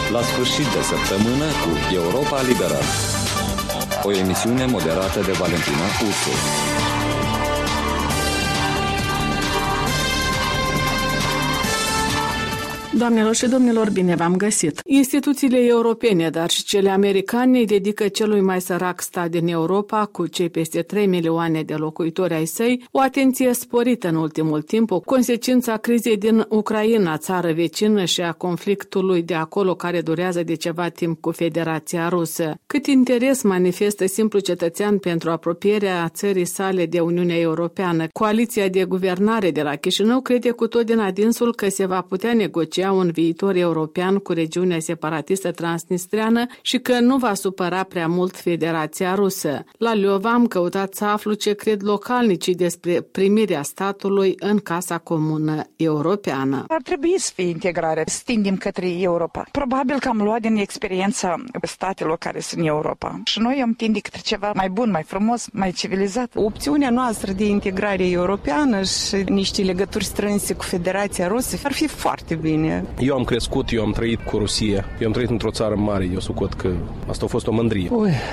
La sfârșit de săptămână cu Europa Liberă. O emisiune moderată de Valentina Ursu. Doamnelor și domnilor, bine v-am găsit! Instituțiile europene, dar și cele americane, dedică celui mai sărac stat din Europa, cu cei peste 3 milioane de locuitori ai săi, o atenție sporită în ultimul timp, o consecință a crizei din Ucraina, țară vecină, și a conflictului de acolo care durează de ceva timp cu Federația Rusă. Cât interes manifestă simplu cetățean pentru apropierea țării sale de Uniunea Europeană? Coaliția de guvernare de la Chișinău crede cu tot din adinsul că se va putea negocia un viitor european cu regiunea separatistă transnistreană și că nu va supăra prea mult Federația Rusă. La Liova am căutat să aflu ce cred localnicii despre primirea statului în Casa Comună Europeană. Ar trebui să fie integrare, să tindem către Europa. Probabil că am luat din experiența statelor care sunt în Europa. Și noi am tinde către ceva mai bun, mai frumos, mai civilizat. Opțiunea noastră de integrare europeană și niște legături strânse cu Federația Rusă ar fi foarte bine. Eu am crescut, eu am trăit cu Rusia, eu am trăit într-o țară mare, eu socot că asta a fost o mândrie.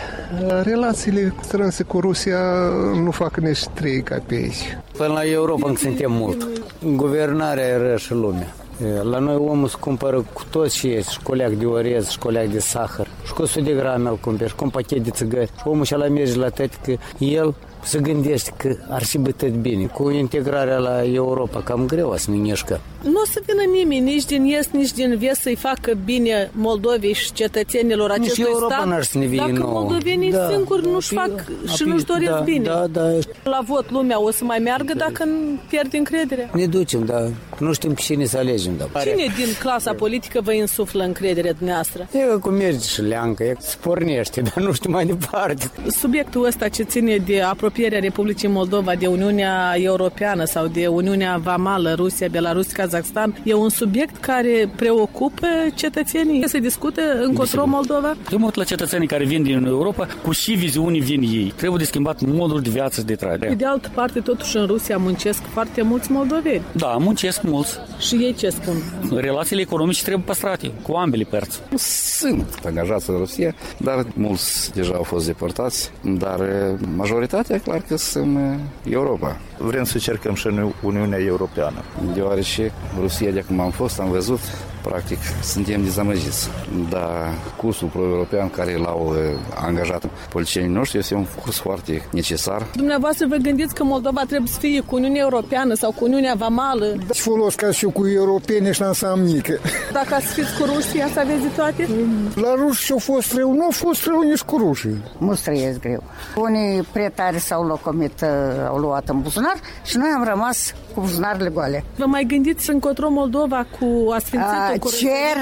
Relațiile strânse cu Rusia nu fac nici 3 capezi. Până la Europa încă suntem mult. Guvernarea e rău și lumea. La noi omul se cumpără cu toți și și coleac de orez, și coleac de sahăr, și cu 100 de grame îl cumperi, și cu un pachet de țigări. Și omul și-ala merge la tăti că el se gândește că ar fi bătăt bine. Cu integrarea la Europa cam greu să ne mișcă. Nu o să vină nimeni, nici din est, nici din vest, să-i facă bine Moldovei și cetățenilor acestui Europa stat. N-ar să ne vie dacă nouă. Moldovenii singuri nu-și fac și nu-și doresc bine. Da. La vot lumea o să mai meargă dacă pierde încrederea. Ne ducem, dar nu știm cine să alegem. Da. Cine din clasa politică vă insuflă încrederea dumneavoastră? E că cum merge și leancă, se pornește, dar nu știu mai departe. Subiectul ăsta ce ține de apropierea Republicii Moldova de Uniunea Europeană sau de Uniunea Vamală, Rusia, Belarus, Kazakhstan, e un subiect care preocupă cetățenii. Se discută încotro Moldova? Eu mă uit la cetățenii care vin din Europa, cu și viziuni vin ei. Trebuie de schimbat moduri de viață și de trai. Pe de altă parte, totuși în Rusia muncesc foarte mulți moldoveni. Da, muncesc mulți. Și ei ce spun? Relațiile economice trebuie păstrate cu ambele părți. Sunt angajați în Rusia, dar mulți deja au fost deportați, dar majoritatea, clar că sunt Europa. Vrem să cercăm și în Uniunea Europeană. Deoarece Rusia, de acum am fost, am văzut, practic, suntem dezamăgiți. Dar cursul pro-european care l-au angajat politicienii noștri este un curs foarte necesar. Dumneavoastră vă gândiți că Moldova trebuie să fie cu Uniunea Europeană sau cu Uniunea Vamală? Ce folos ca și cu europene și n-am nică. Dacă ați fiți cu rușii, să aveți de toate? La ruși și-au fost rău, nu au fost rău nici cu rușii. Mulți trăiesc greu. Unii pretari s-au locomit, au luat în buzunar și noi am rămas cu buzunarele goale. Vă mai gândiți încotro Moldova cu asfințitul? Cer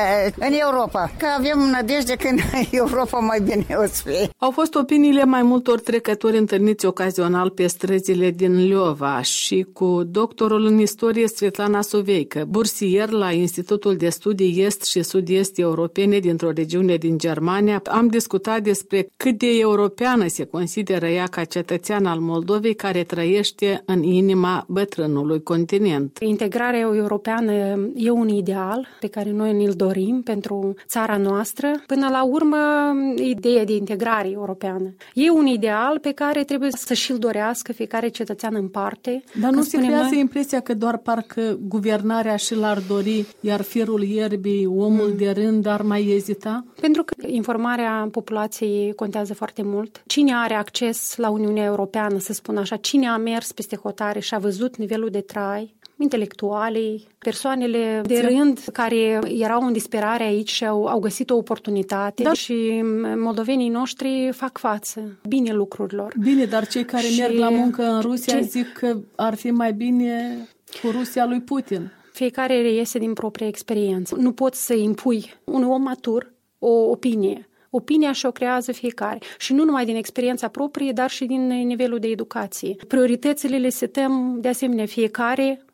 în Europa, că avem nădejde că în Europa mai bine o să fie. Au fost opiniile mai multor trecători întâlniți ocazional pe străzile din Liova și cu doctorul în istorie Svetlana Soveică, bursier la Institutul de Studii Est și Sud-Est Europene dintr-o regiune din Germania. Am discutat despre cât de europeană se consideră ea ca cetățean al Moldovei care trăiește în inima bătrânului continent. Integrarea europeană e un ideal pe care noi ne-l dorim pentru țara noastră. Până la urmă, ideea de integrare europeană e un ideal pe care trebuie să și-l dorească fiecare cetățean în parte. Dar nu se creează impresia că doar parcă guvernarea și l-ar dori, iar firul ierbii, omul de rând, ar mai ezita? Pentru că informarea populației contează foarte mult. Cine are acces la Uniunea Europeană, să spun așa, cine a mers peste hotare și a văzut nivelul de trai, intelectualii, persoanele de rând care erau în disperare aici și au găsit o oportunitate și moldovenii noștri fac față bine lucrurilor. Bine, dar cei care merg la muncă în Rusia zic că ar fi mai bine cu Rusia lui Putin. Fiecare reiese din propria experiență. Nu poți să impui un om matur o opinie. Opinia și-o creează fiecare. Și nu numai din experiența proprie, dar și din nivelul de educație. Prioritățile le setăm de asemenea fiecare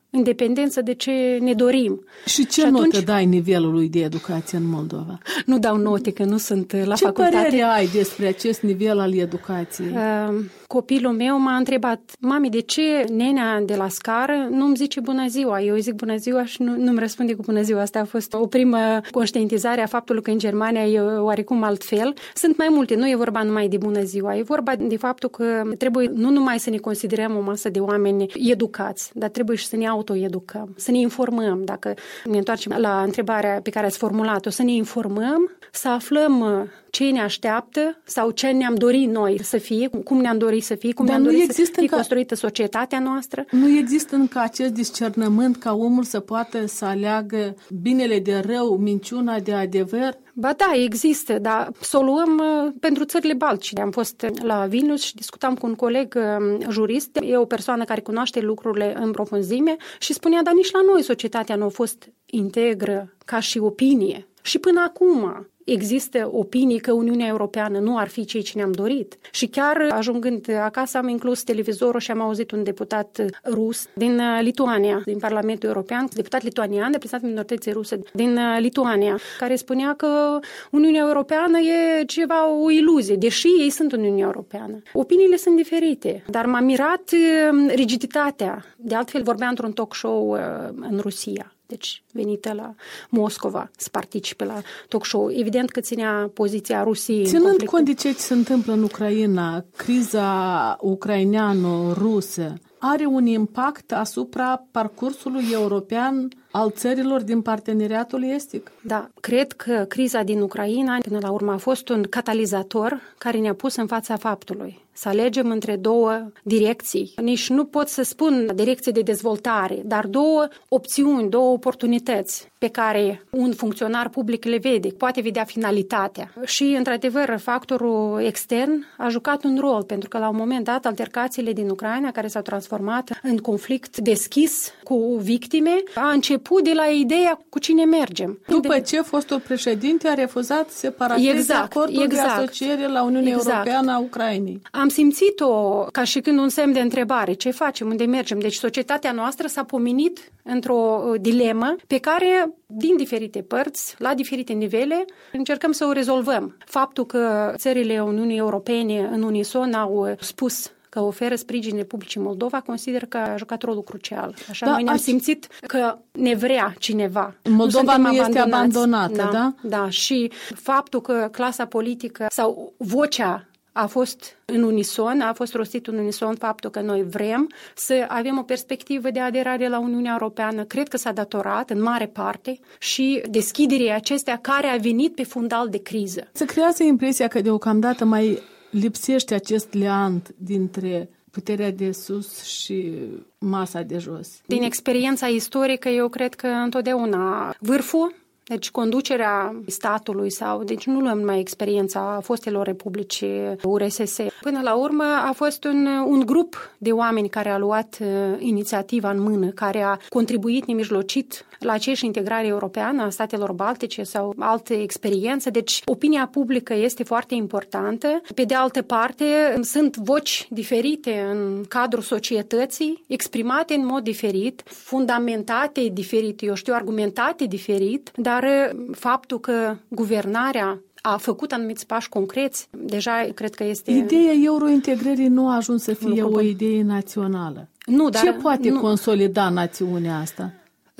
în dependență de ce ne dorim. Și ce notă dai nivelului de educație în Moldova? Nu dau note, că nu sunt la facultate. Ce părere ai despre acest nivel al educației? Copilul meu m-a întrebat: mami, de ce nenea de la scară nu îmi zice bună ziua? Eu îi zic bună ziua și nu-mi răspunde cu bună ziua. Asta a fost o primă conștientizare a faptului că în Germania e oarecum altfel. Sunt mai multe, nu e vorba numai de bună ziua, e vorba de faptul că trebuie nu numai să ne considerăm o masă de oameni educați, dar trebuie și să ne autoeducăm, să ne informăm. Dacă ne întoarcem la întrebarea pe care ați formulat-o, să ne informăm, să aflăm ce ne așteaptă sau ce ne-am dorit noi să fie, cum ne-am dorit să fie, cum ne-am dorit să fie construită societatea noastră. Nu există încă acest discernământ ca omul să poată să aleagă binele de rău, minciuna de adevăr? Ba da, există, dar să o luăm pentru țările baltice. Am fost la Vilnius și discutam cu un coleg jurist, e o persoană care cunoaște lucrurile în profunzime și spunea, dar nici la noi societatea nu a fost integră ca și opinie. Și până acum există opinii că Uniunea Europeană nu ar fi ceea ce ne-am dorit. Și chiar ajungând acasă am inclus televizorul și am auzit un deputat rus din Lituania, din Parlamentul European, deputat lituanian, reprezentant minorității ruse din Lituania, care spunea că Uniunea Europeană e ceva, o iluzie, deși ei sunt în Uniunea Europeană. Opiniile sunt diferite, dar m-a mirat rigiditatea. De altfel vorbea într-un talk show în Rusia. Deci venită la Moscova să participe la talk show. Evident că ținea poziția Rusiei. Ținând cont de ce se întâmplă în Ucraina, criza ucraineano-rusă are un impact asupra parcursului european al țărilor din parteneriatul estic? Da, cred că criza din Ucraina, până la urmă, a fost un catalizator care ne-a pus în fața faptului să alegem între două direcții. Nici nu pot să spun direcție de dezvoltare, dar două opțiuni, două oportunități pe care un funcționar public le vede, poate vedea finalitatea. Și, într-adevăr, factorul extern a jucat un rol, pentru că la un moment dat altercațiile din Ucraina, care s-au transformat în conflict deschis cu victime, a început de la ideea cu cine mergem. După ce fostul președinte a refuzat separatizarea acordului de asociere la Uniunea Europeană a Ucrainei. Am simțit-o ca și când un semn de întrebare. Ce facem? Unde mergem? Deci societatea noastră s-a pomenit într-o dilemă pe care, din diferite părți, la diferite nivele, încercăm să o rezolvăm. Faptul că țările Uniunii Europene în unison au spus că oferă sprijin Republicii Moldova, consider că a jucat rolul crucial. Așa noi ne-am simțit că ne vrea cineva. Moldova nu este abandonată, da? Da, și faptul că clasa politică sau vocea a fost în unison, a fost rostit în unison faptul că noi vrem să avem o perspectivă de aderare la Uniunea Europeană. Cred că s-a datorat în mare parte și deschiderea acestea care a venit pe fundal de criză. Se creează impresia că deocamdată mai lipsește acest leant dintre puterea de sus și masa de jos. Din experiența istorică, eu cred că întotdeauna vârful, deci conducerea statului deci nu luăm numai experiența fostelor republici URSS. Până la urmă a fost un grup de oameni care a luat inițiativa în mână, care a contribuit nemijlocit la aceeași integrare europeană a statelor baltice sau alte experiențe. Deci opinia publică este foarte importantă. Pe de altă parte, sunt voci diferite în cadrul societății, exprimate în mod diferit, fundamentate diferit, argumentate diferit, dar faptul că guvernarea a făcut anumiți pași concreți, deja cred că este... Ideea eurointegrării nu a ajuns să fie o idee națională. Nu, dar ce poate consolida națiunea asta?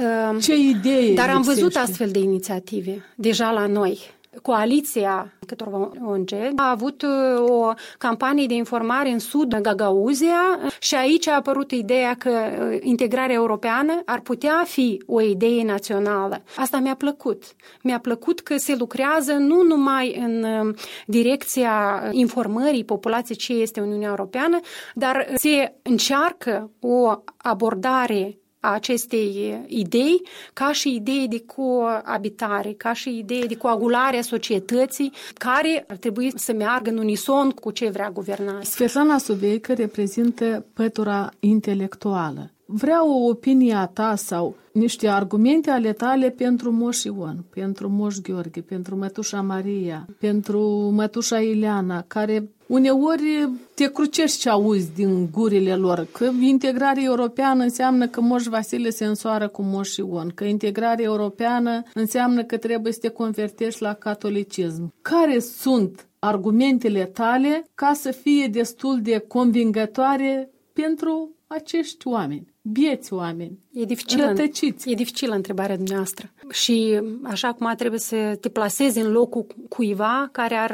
Ce idee Dar am văzut astfel de inițiative deja la noi. Coaliția câtorva ONG a avut o campanie de informare în sud, Gagauzia, și aici a apărut ideea că integrarea europeană ar putea fi o idee națională. Asta mi-a plăcut. Mi-a plăcut că se lucrează nu numai în direcția informării populației ce este Uniunea Europeană, dar se încearcă o abordare a acestei idei ca și idee de coabitare, ca și idee de coagulare a societății care ar trebui să meargă în unison cu ce vrea guvernarea. Svetlana Suveică reprezintă pătura intelectuală. vreau o opinie a ta sau niște argumente ale tale pentru Moș Ion, pentru Moș Gheorghe, pentru mătușa Maria, pentru mătușa Ileana, care uneori te crucești ce auzi din gurile lor, că integrarea europeană înseamnă că Moș Vasile se însoară cu Moș Ion, că integrarea europeană înseamnă că trebuie să te convertești la catolicism. Care sunt argumentele tale ca să fie destul de convingătoare pentru acești oameni, bieți oameni, rătăciți? E dificilă întrebarea dumneavoastră. Și așa cum trebuie să te plasezi în locul cuiva care ar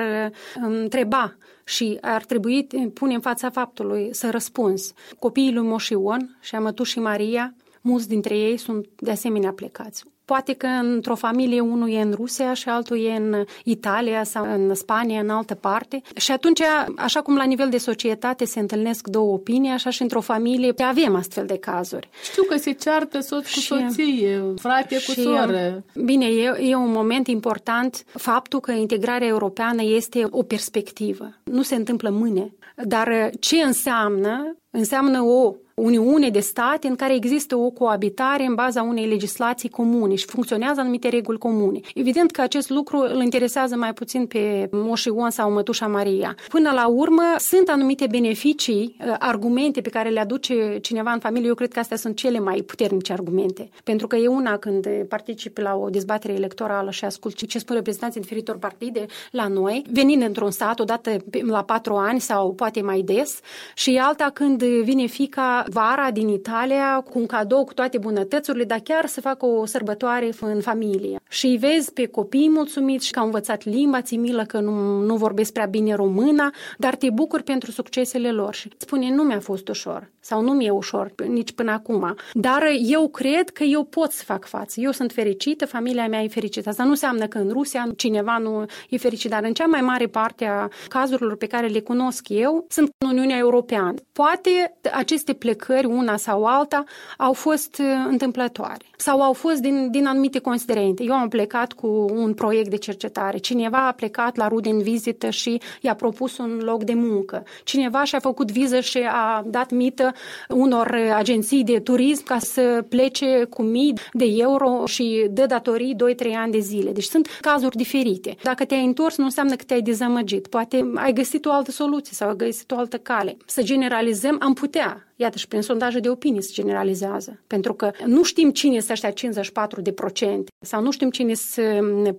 întreba și ar trebui pune în fața faptului să răspunzi. Copiii lui Moș Ion și a mătușii Maria, mulți dintre ei sunt de asemenea plecați. Poate că într-o familie unul e în Rusia și altul e în Italia sau în Spania, în altă parte. Și atunci, așa cum la nivel de societate se întâlnesc două opinii, așa și într-o familie avem astfel de cazuri. Știu că se ceartă soț cu soție, frate cu soră. Bine, e un moment important faptul că integrarea europeană este o perspectivă. Nu se întâmplă mâine. Dar ce înseamnă? Înseamnă o uniune de state în care există o coabitare în baza unei legislații comune și funcționează anumite reguli comune. Evident că acest lucru îl interesează mai puțin pe Moș Ion sau mătușa Maria. Până la urmă, sunt anumite beneficii, argumente pe care le aduce cineva în familie. Eu cred că astea sunt cele mai puternice argumente. Pentru că e una când participi la o dezbatere electorală și asculti ce spun reprezentanții diferitor partide la noi, venind într-un sat odată la 4 ani sau poate mai des, și e alta când vine fiica vara din Italia cu un cadou cu toate bunătățurile, dar chiar să facă o sărbătoare în familie. Și îi vezi pe copii mulțumiți și că au învățat limba, ți milă că nu vorbesc prea bine româna, dar te bucuri pentru succesele lor. Și spune, nu mi-a fost ușor sau nu mi-e ușor nici până acum, dar eu cred că eu pot să fac față. Eu sunt fericită, familia mea e fericită. Asta nu înseamnă că în Rusia cineva nu e fericit, dar în cea mai mare parte a cazurilor pe care le cunosc eu sunt în Uniunea Europeană. Poate aceste plecări, una sau alta, au fost întâmplătoare sau au fost din anumite considerente. Eu am plecat cu un proiect de cercetare. Cineva a plecat la rude în vizită și i-a propus un loc de muncă. Cineva și-a făcut viză și a dat mită unor agenții de turism ca să plece cu mii de euro și dă datorii 2-3 ani de zile. Deci sunt cazuri diferite. Dacă te-ai întors, nu înseamnă că te-ai dezamăgit. Poate ai găsit o altă soluție sau ai găsit o altă cale. Să generalizăm, am putea. Iată, și prin sondaje de opinii se generalizează. Pentru că nu știm cine este ăștia 54% sau nu știm cine sunt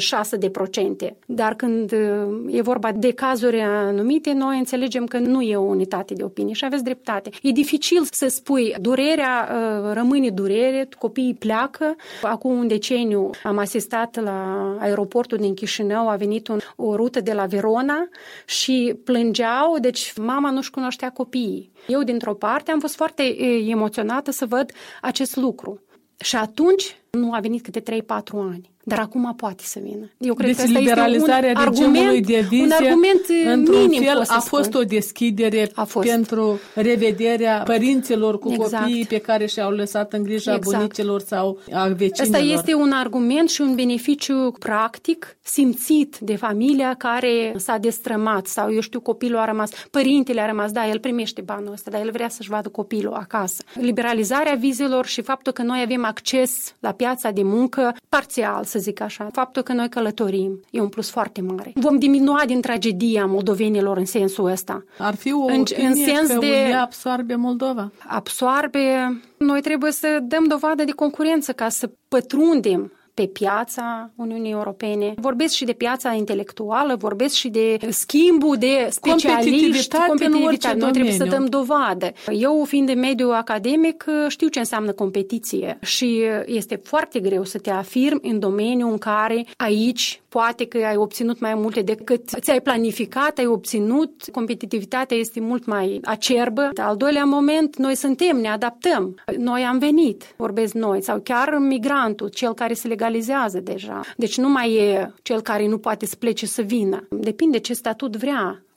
46%. Dar când e vorba de cazuri anumite, noi înțelegem că nu e o unitate de opinie și aveți dreptate. E dificil să spui, durerea rămâne durere, copiii pleacă. Acum un deceniu am asistat la aeroportul din Chișinău, a venit o rută de la Verona și plângeau, deci mama nu-și cunoștea copiii. Eu, dintr-o parte, am fost foarte emoționată să văd acest lucru. Și atunci nu a venit câte 3-4 ani. Dar acum poate să vină. Eu cred deci că asta liberalizarea este un argument, de vize, un argument într-un minim, fel, a fost o deschidere pentru revederea părinților cu copiii pe care și-au lăsat în grija bunicilor sau a vecinilor. Asta este un argument și un beneficiu practic simțit de familia care s-a destrămat sau, eu știu, copilul a rămas, părintele a rămas, da, el primește banul ăsta, dar el vrea să-și vadă copilul acasă. Liberalizarea vizelor și faptul că noi avem acces la piața de muncă parțial, să zic așa. Faptul că noi călătorim e un plus foarte mare. Vom diminua din tragedia moldovenilor în sensul ăsta. Ar fi o opinie în sens că Uniunea absorbe Moldova? Absorbe. Noi trebuie să dăm dovadă de concurență ca să pătrundem pe piața Uniunii Europene. Vorbesc și de piața intelectuală, vorbesc și de schimbul de specialiști, competitivitate. Noi trebuie să dăm dovadă. Eu, fiind de mediu academic, știu ce înseamnă competiție și este foarte greu să te afirmi în domeniul în care aici poate că ai obținut mai multe decât ți-ai planificat, ai obținut. Competitivitatea este mult mai acerbă. Al doilea moment, noi ne adaptăm. Noi am venit, vorbesc noi, sau chiar migrantul, cel care se legalizează deja. Deci nu mai e cel care nu poate să plece să vină. Depinde ce statut vrea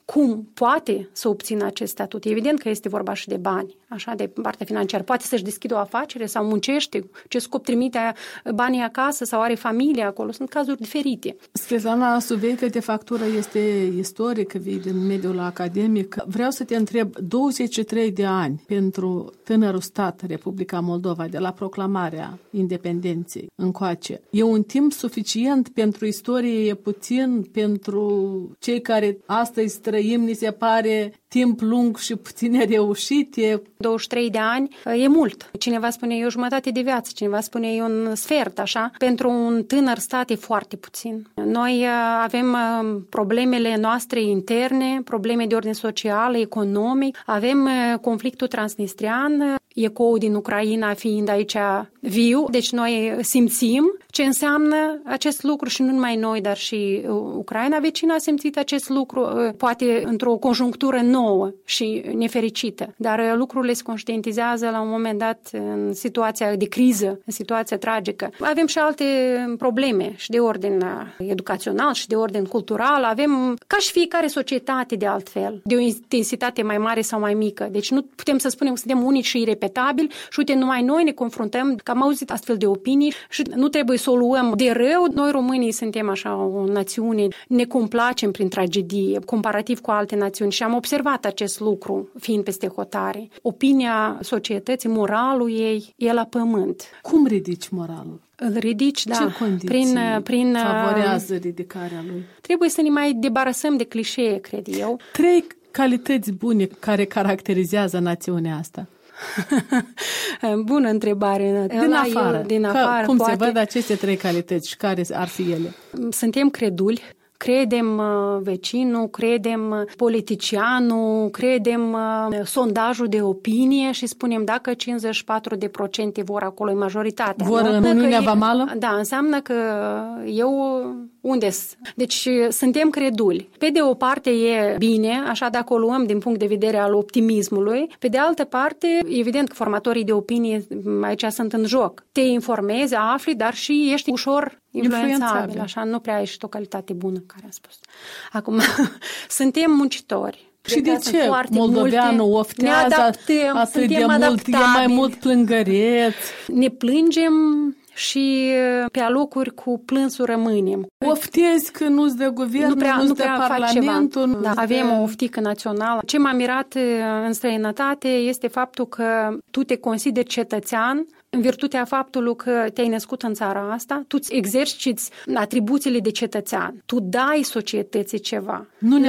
cum poate să obțină acest statut. Evident că este vorba și de bani, așa, de partea financiară. Poate să-și deschidă o afacere sau muncește, ce scop trimite banii acasă sau are familie acolo. Sunt cazuri diferite. Svetlana, subiectul de factură este istoric, vii din mediul academic. Vreau să te întreb, 23 de ani pentru tânărul stat, Republica Moldova, de la proclamarea independenței încoace, e un timp suficient pentru istorie, e puțin pentru cei care astăzi trăim, ni se pare timp lung și puțin reușit? 23 de ani e mult. Cineva spune e o jumătate de viață, cineva spune e un sfert, așa. Pentru un tânăr stat e foarte puțin. Noi avem problemele noastre interne, probleme de ordine social, economic, avem conflictul transnistrian, ecoul din Ucraina fiind aici viu, deci noi simțim ce înseamnă acest lucru și nu numai noi, dar și Ucraina vecină a simțit acest lucru, poate într-o conjunctură nouă și nefericită, dar lucrurile se conștientizează la un moment dat în situația de criză, în situația tragică. Avem și alte probleme și de ordin educațional și de ordin cultural, avem ca și fiecare societate de altfel, de o intensitate mai mare sau mai mică, deci nu putem să spunem că suntem unici și irepetabili și uite, numai noi ne confruntăm, că am auzit astfel de opinii și nu trebuie să o luăm de rău. Noi românii suntem așa o națiune, ne complacem prin tragedie, comparativ cu alte națiuni și am observat acest lucru fiind peste hotare. Opinia societății, moralul ei e la pământ. Cum ridici moralul? Îl ridici, da. Ce condiții prin favorează ridicarea lui? Trebuie să ne mai debarasăm de clișee, cred eu. 3 calități bune care caracterizează națiunea asta. Bună întrebare. Din afară. Cum poate se văd aceste 3 calități și care ar fi ele? Suntem creduli. Credem vecinul, credem politicianul, credem sondajul de opinie și spunem dacă 54% vor acolo, e majoritatea. Vor în Uniunea Vamală? Da, înseamnă că eu unde-s? Deci suntem creduli. Pe de o parte e bine, așa dacă o luăm din punct de vedere al optimismului, pe de altă parte, evident că formatorii de opinie aici sunt în joc. Te informezi, afli, dar și ești ușor influențabil, așa, nu prea ești o calitate bună, care a spus. Acum, suntem muncitori. Și de ce moldoveanul oftează atât de mult, e mai mult plângăreț? Ne plângem și pe alocuri cu plânsul rămânem. Oftezi că nu-ți de guvern, nu-ți de parlamentul. Da, avem o oftică națională. Ce m-a mirat în străinătate este faptul că tu te consideri cetățean în virtutea faptului că te-ai născut în țara asta, tu îți exerciți atribuțiile de cetățean. Tu dai societății ceva.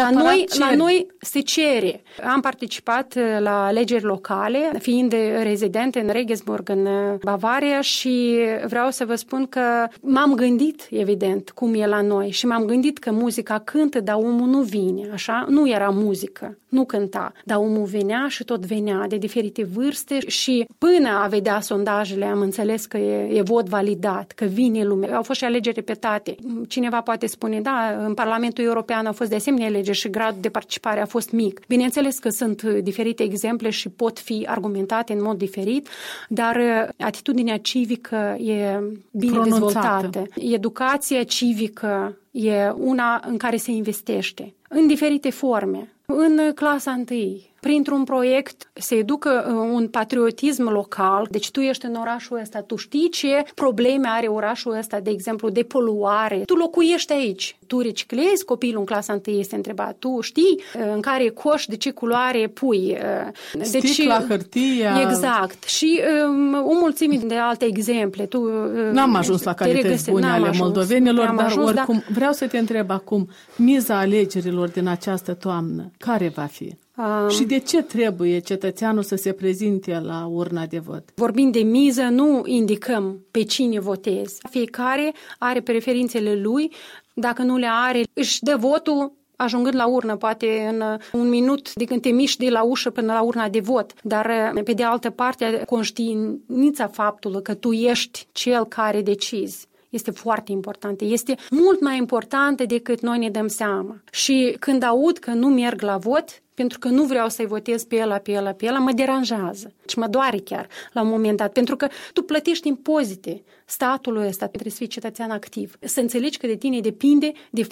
La noi se cere. Am participat la alegeri locale, fiind rezident în Regensburg, în Bavaria, și vreau să vă spun că m-am gândit, evident, cum e la noi și m-am gândit că muzica cântă, dar omul nu vine, așa? Nu era muzică, nu cânta, dar omul venea și tot venea de diferite vârste și până a vedea sondajele am înțeles că e vot validat, că vine lumea. Au fost și alegeri repetate. Cineva poate spune, da, în Parlamentul European au fost de asemenea alegeri și gradul de participare a fost mic. Bineînțeles că sunt diferite exemple și pot fi argumentate în mod diferit, dar atitudinea civică e bine dezvoltată. Educația civică e una în care se investește în diferite forme. În clasa 1, printr-un proiect se educă un patriotism local, deci tu ești în orașul ăsta, tu știi ce probleme are orașul ăsta, de exemplu, de poluare. Tu locuiești aici, tu reciclezi, copilul în clasa 1 este întrebat, tu știi în care coș, de ce culoare pui. Sticla, hârtia. Exact. Și o mulțime de alte exemple. N-am ajuns la calități bune ale moldovenilor, dar oricum vreau să te întreb acum, miza alegerilor din această toamnă, care va fi? Și de ce trebuie cetățeanul să se prezinte la urna de vot? Vorbind de miză, nu indicăm pe cine votezi. Fiecare are preferințele lui. Dacă nu le are, își dă votul ajungând la urnă, poate în un minut de când te miști de la ușă până la urna de vot. Dar, pe de altă parte, conștiința faptului că tu ești cel care decizi este foarte importantă. Este mult mai importantă decât noi ne dăm seama. Și când aud că nu merg la vot, pentru că nu vreau să-i votez pe ăla, mă deranjează. Și mă doare chiar la un moment dat. Pentru că tu plătești impozite statului ăsta, trebuie să fii cetățean activ. Să înțelegi că de tine depinde, de fapt,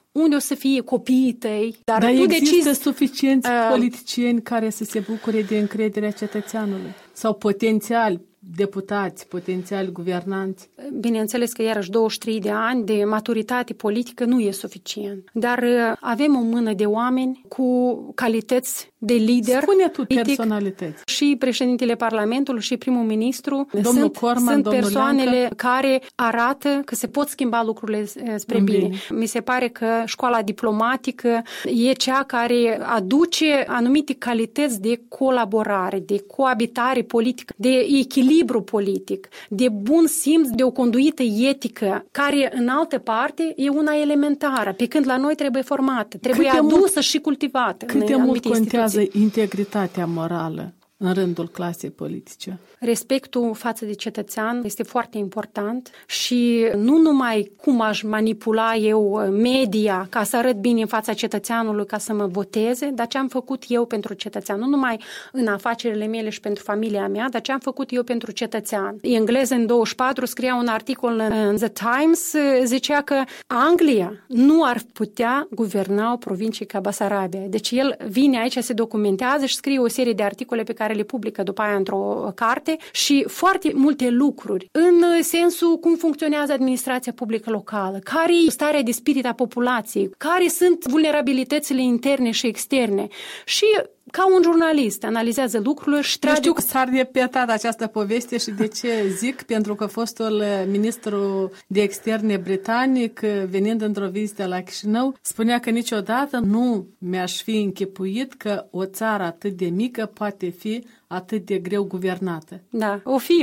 unde o să fie copiii tăi. Dar există suficienți politicieni care să se bucure de încrederea cetățeanului? Sau potențial deputați, potențial guvernanți? Bineînțeles că iarăși 23 de ani de maturitate politică nu e suficient. Dar avem o mână de oameni cu calități de lider. Spune tu personalități. Și președintele Parlamentului și primul ministru sunt persoanele Leancă, care arată că se pot schimba lucrurile spre bine. Mi se pare că școala diplomatică e cea care aduce anumite calități de colaborare, de coabitare politică, de echilibru politic, de bun simț, de o conduită etică, care în altă parte e una elementară, pe când la noi trebuie formată, trebuie adusă și cultivată. Cât de mult contează integritatea morală în rândul clasei politice? Respectul față de cetățean este foarte important și nu numai cum aș manipula eu media ca să arăt bine în fața cetățeanului ca să mă voteze, dar ce am făcut eu pentru cetățean, nu numai în afacerile mele și pentru familia mea, dar ce am făcut eu pentru cetățean. Engleză în 24 scria un articol în The Times, zicea că Anglia nu ar putea guverna o provincie ca Basarabia. Deci el vine aici, se documentează și scrie o serie de articole pe care le publică după aia într-o carte și foarte multe lucruri în sensul cum funcționează administrația publică locală, care e starea de spirit a populației, care sunt vulnerabilitățile interne și externe și ca un jurnalist analizează lucrurile și trage... Nu știu că s-ar repetat această poveste și de ce zic, pentru că fostul ministru de externe britanic, venind într-o vizită la Chișinău, spunea că niciodată nu mi-aș fi închipuit că o țară atât de mică poate fi atât de greu guvernată. Da, o fi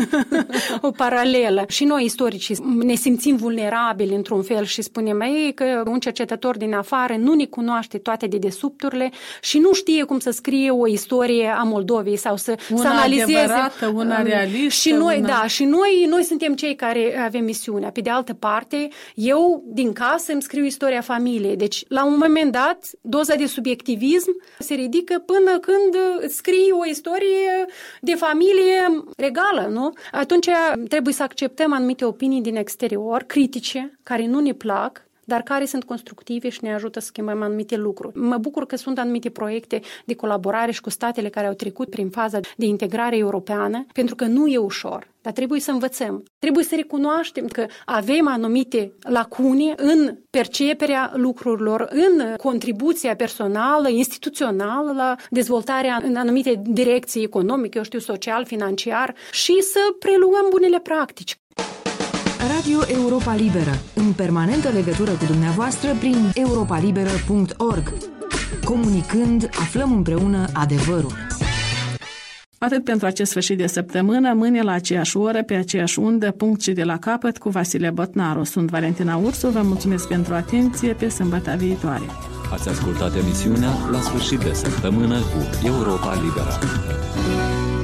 o paralelă. Și noi, istoricii, ne simțim vulnerabili într-un fel și spunem că un cercetător din afară nu ne cunoaște toate dedesubturile și nu știe cum să scrie o istorie a Moldovei sau să analizeze. Una adevărată, una realistă. Și noi, și noi suntem cei care avem misiunea. Pe de altă parte, eu din casă îmi scriu istoria familiei. Deci, la un moment dat, doza de subiectivism se ridică până când scrii o istorie de familie regală, nu? Atunci trebuie să acceptăm anumite opinii din exterior, critice, care nu ne plac, dar care sunt constructive și ne ajută să schimbăm anumite lucruri. Mă bucur că sunt anumite proiecte de colaborare și cu statele care au trecut prin faza de integrare europeană, pentru că nu e ușor, dar trebuie să învățăm. Trebuie să recunoaștem că avem anumite lacune în perceperea lucrurilor, în contribuția personală, instituțională la dezvoltarea în anumite direcții economice, social, financiar și să preluăm bunele practici. Radio Europa Liberă, în permanentă legătură cu dumneavoastră prin europalibera.org. Comunicând, aflăm împreună adevărul. Atât pentru acest sfârșit de săptămână, mâine la aceeași oră, pe aceeași undă, punct și de la capăt, cu Vasile Botnaru. Sunt Valentina Ursu, vă mulțumesc pentru atenție, pe sâmbătă viitoare. Ați ascultat emisiunea La sfârșit de săptămână cu Europa Liberă.